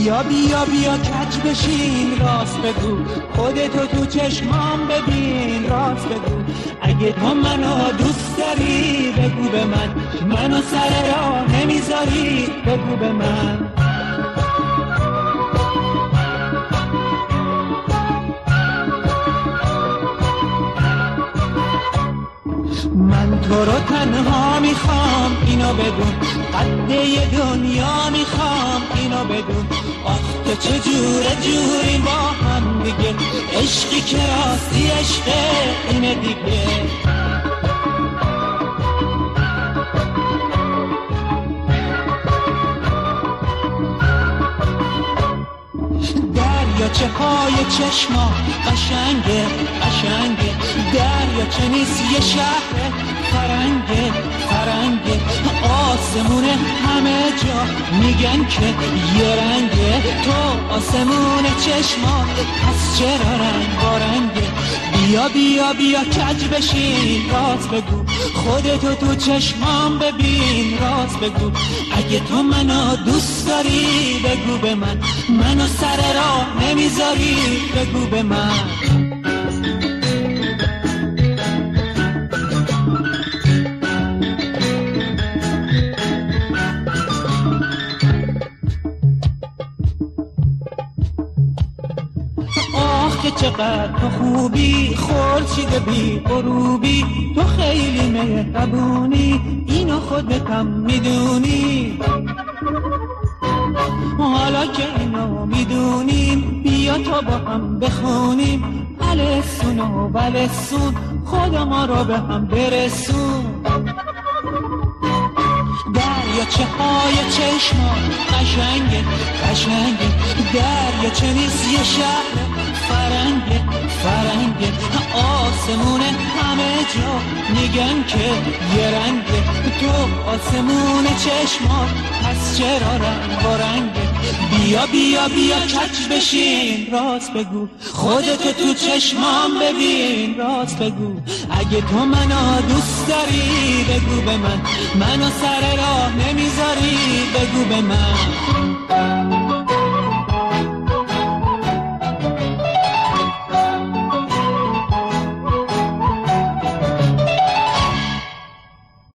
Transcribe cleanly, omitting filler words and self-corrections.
بیا کج بشین راست بگو، خودتو تو چشمام ببین راست بگو، اگه تو منو دوست داری بگو به من، منو سر راه نمیذاری بگو به من. من تو رو تنها میخوام اینو بدون، قد دنیا میخوام اینو بدون، آخ تو چجوره جوری با هم دیگه، عشقی که راستی عشقه اینه دیگه. دریاچه های چشما قشنگه قشنگه، دریاچه نیست یه شهر فرنگه فرنگه، آسمون همه جا میگن که یه رنگه، تو آسمون چشما پس چرا رنگ بارنگه. بیا کج بشین راست بگو، خودتو تو چشمام ببین راست بگو، اگه تو منو دوست داری بگو به من، منو سر راه نمیذاری بگو به من. که چقدر تو خوبی خورشید بی غروبی، تو خیلی مهربونی اینو خودتم میدونی، حالا که اینو میدونیم بیا تا با هم بخونیم، الفسون و ولسون خدا ما رو به هم برسون. دریاچه های چشما قشنگه قشنگه، دریاچه نیست یه شهر فرنگه فرنگه، آسمون همه جا میگن که یه رنگه، تو آسمون چشما پس چرا رنگ و رنگه. بیا کج بشین راست بگو، خودتو تو چشمام ببین راست بگو، اگه تو منو دوست داری بگو به من، منو سر راه نمیذاری بگو به من.